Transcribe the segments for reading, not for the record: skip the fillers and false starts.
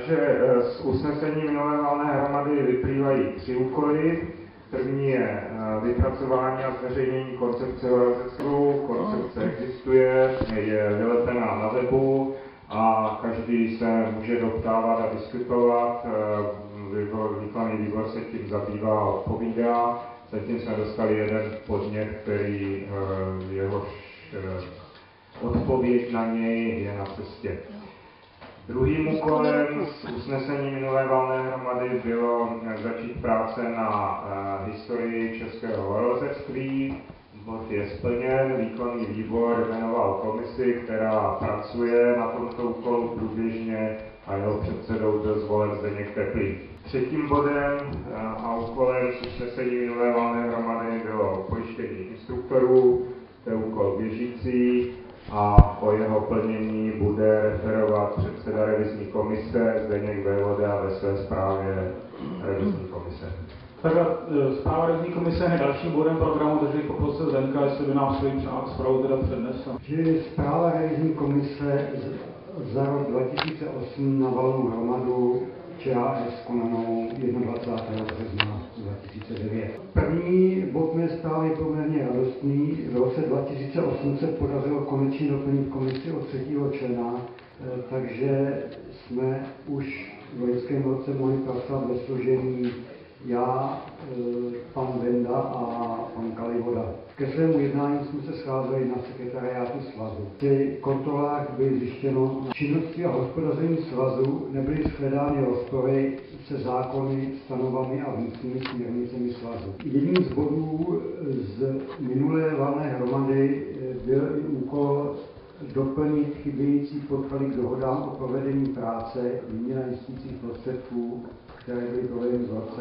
Takže z usnesení minulé valné hromady vyplývají 3 úkoly. První je vypracování a zveřejnění koncepce horolezectví. Koncepce existuje, je vylepená na webu a každý se může doptávat a diskutovat. Výkonný výbor se tím zabývá a odpovídá. Zatím jsme dostali jeden podnět, který jehož odpověď na něj je na cestě. Druhým úkolem z usnesení minulé valné hromady bylo začít práce na historii českého horolezectví. Bod je splněn, výkonný výbor jmenoval komisi, která pracuje na tomto úkolu průběžně a jeho předsedou byl zvolen Zdeněk Teplý. Třetím bodem a úkolem z usnesení minulé valné hromady bylo pojištění instruktorů, to je úkol běžící, a o jeho plnění bude referovat předseda revizní komise Zdeněk Vévoda ve své zprávě revizní komise. Tak zpráva revizní komise je dalším bodem programu, takže poprosil Zdenka, jestli by nám svoji zprávu teda přednesl. Čili zpráva revizní komise za rok 2008 na valnou hromadu ČAS konanou 21. března 2009. První bod mé zprávy je poměrně radostný. V roce 2008 se podařilo konečně doplnit komisi o 3. člena, takže jsme už v loňském roce mohli pracovat ve složení já, pan Benda a pan Kalivoda. Ke svému jednání jsme se scházeli na sekretariátu svazu. Při kontrolách bylo zjištěno, na činnosti a hospodaření svazu nebyly shledány rozpory se zákony, stanovami a vnitřními směrnicemi svazu. Jedním z bodů z minulé valné hromady byl i úkol doplnit chybějící podklady k dohodám o provedení práce výměna jistících prostředků, které byly provedeny v roce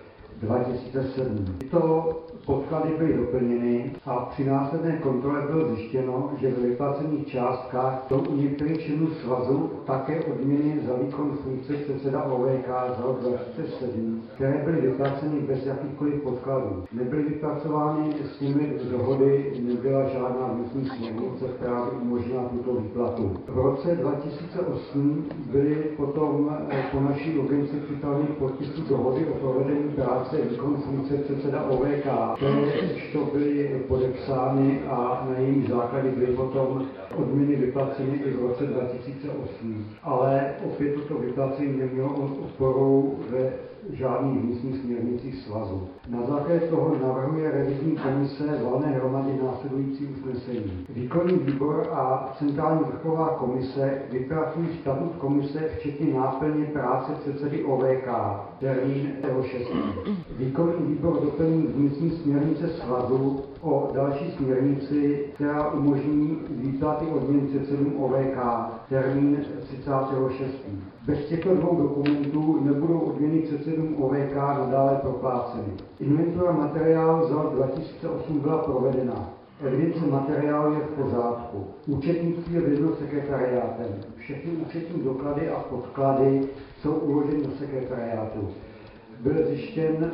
2007. Tyto podklady byly doplněny a při následné kontrole bylo zjištěno, že ve vyplacených částkách jsou u některých členů svazu také odměny za výkon funkce předseda OVK za rok 2007, které byly vyplaceny bez jakýchkoliv podkladů. Nebyly vypracovány s nimi dohody, nebyla žádná vnitřní směrnice, která by umožnila tuto výplatu. V roce 2008 byly potom po naší urgenci připraveny podpisy dohody o provedení práce výkon funkce předseda OVK, to byly podepsány a na jejím základě byly potom odměny vyplaceny i v roce 2008. Ale opět toto vyplacení nemělo oporu ve žádných vnitřních směrnicích svazu. Na základě toho navrhuje revizní komise valné hromady následující usnesení. Výkonný výbor a centrální vrchová komise vypracují statut komise včetně náplně práce předsedy OVK, termín 6. Výkonný výbor doplní vnitřní směrnice svazu o další směrnici, která umožní výplaty odměn předsedům OVK, termín 36. Bez těchto dvou dokumentů nebudou odměny předsedům OVK nadále propláceny. Inventura materiálu za rok 2008 byla provedena. Evidence materiálu je v pořádku. Účetnictví je vedeno sekretariátem. Všechny účetní doklady a podklady jsou uloženy do sekretariátu. Byl zjištěn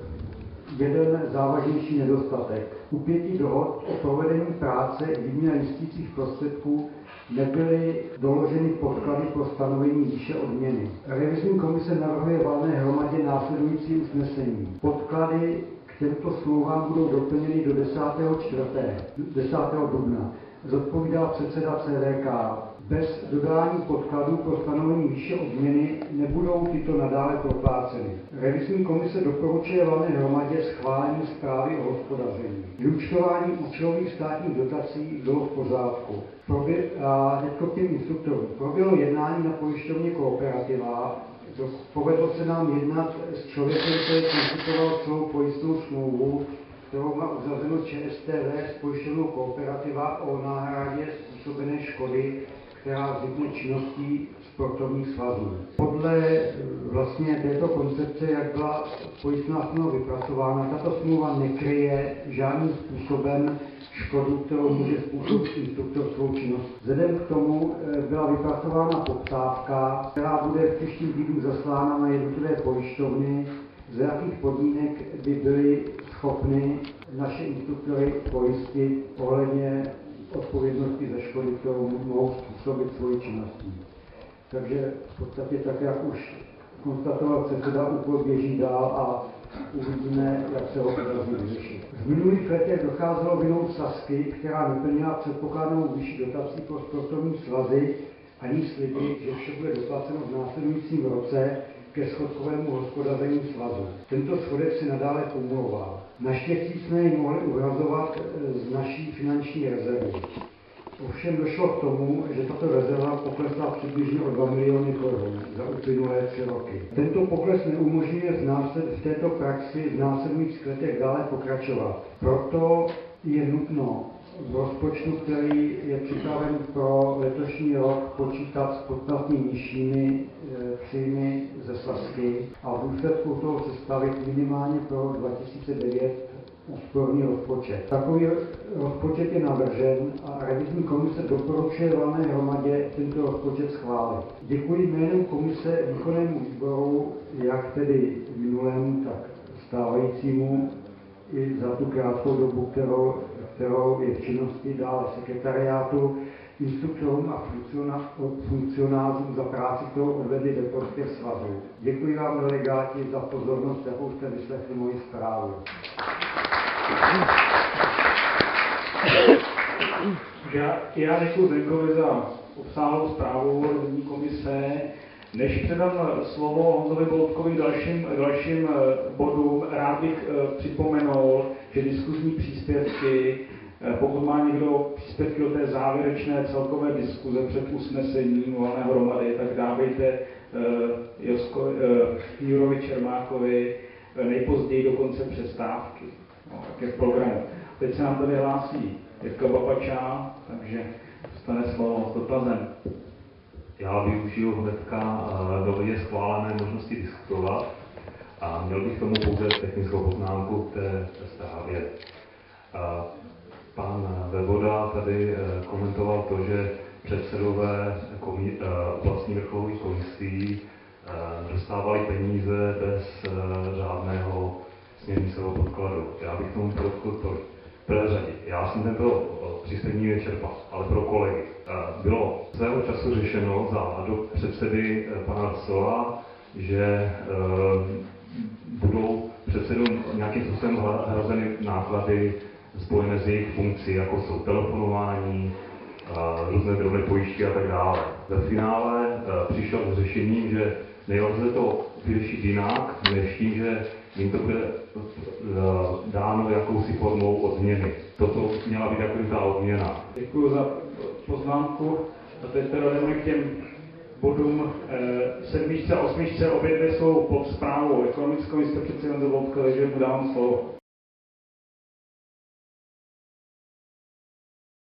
jeden závažnější nedostatek. U 5 dohod o provedení práce výměna jistících prostředků nebyly doloženy podklady pro stanovení výše odměny. Revizní komise navrhuje valné hromadě následující usnesení. Podklady k těmto smlouvám budou doplněny do 10. dubna. Zodpovídá předseda CVK. Bez dodání podkladů pro stanovení výše odměny nebudou tyto nadále propláceny. Revizní komise doporučuje valné hromadě schválení zprávy o hospodaření. Vyúčtování účelových státních dotací bylo v pořádku. A teď k těm instruktorům. Proběhlo jednání na pojišťovně Kooperativa. Povedlo se nám jednat s člověkem, který konsultoval celou pojistnou smlouvu, kterou má uzavřeno ČSTV s pojišťovnou Kooperativa o náhradě způsobené škody, která vznikne činností sportovních svazů. Podle vlastně této koncepce, jak byla pojistná smlouva vypracována, tato smlouva nekryje žádným způsobem škodu, kterou může způsobit instruktor svou činnost. Vzhledem k tomu byla vypracována poptávka, která bude v příštím týdnu zaslána na jednotlivé pojišťovny, za jakých podmínek by byly schopny naše instruktory pojistit ohledně odpovědnosti za škody, kterou mohou způsobit svoji činností. Takže v podstatě tak, jak už konstatoval předseda, úkol běží dál a uvidíme, jak se ho podaří vyřešit. V minulých letech docházelo vinou Sazky, která neplnila předpokládanou výši dotací pro sportovní svazy, ani sliby, že vše bude doplaceno v následujícím roce ke schodkovému hospodaření svazu. Tento schodek se nadále kumuloval. Naštěstí jsme ji mohli uhrazovat z naší finanční rezervy. Ovšem došlo k tomu, že tato rezerva poklesla přibližně o 2 miliony korun za uplynulé 3 roky. Tento pokles neumožňuje v této praxi v následujících letech dále pokračovat. Proto je nutno v rozpočtu, který je připraven pro letošní rok, počítat s podstatně nižšími příjmy ze Sazky a v důsledku toho sestavit minimálně pro rok 2009 úsporný rozpočet. Takový rozpočet je navržen a revizní komise doporučuje valné hromadě tento rozpočet schválit. Děkuji jménem komise výkonnému výboru, jak tedy minulému, tak stávajícímu, i za tu krátkou dobu, kterou je v činnosti, dále sekretariátu, instruktorům a funkcionářům za práci, kterou odvedli ve prospěch svazu. Děkuji vám, delegáti, za pozornost, jakou jste vyslechli moji zprávu. Já děkuji Zdenkovi za obsáhlou zprávu revizní komise. Než předám slovo Honzovi Boltkovi dalším bodům, rád bych připomenul, že diskuzní příspěvky, pokud má někdo příspěvky do té závěrečné celkové diskuze před usnesením valné hromady, tak dávejte Jurovi Čermákovi nejpozději do konce přestávky. No, tak je v programu. Teď se nám tady hlásí Jirka Babača, takže dostane slovo s dotazem. Já využiju hnedka nově schválené možnosti diskutovat a měl bych tomu pouze technickou poznámku k té zprávě. Pan Vévoda tady komentoval to, že předsedové oblastní vrcholových komisí dostávali peníze bez žádného směrnicového podkladu. Já bych tomu podotkl tolik. V prvé řadě, já jsem tento příspěvní vyčerpal, ale pro kolegy. Bylo svého času řešeno za předsedy pana Sola, že budou předsedům nějakým způsobem hrazeny náklady spojené s jejich funkcí, jako jsou telefonování, různé drobné pojišťky a tak dále. Ve finále přišel s řešením, že nelze to vyřešit jinak, než tím, že jim to bude dáno jakousi formou odměny. Toto měla být jako ta odměna. Děkuji za poznámku. A teď teda jdeme k těm bodům 7. a 8. Obě dvě jsou pod zprávou ekonomickou, jste přeci jen dovolili, že mu dávám slovo.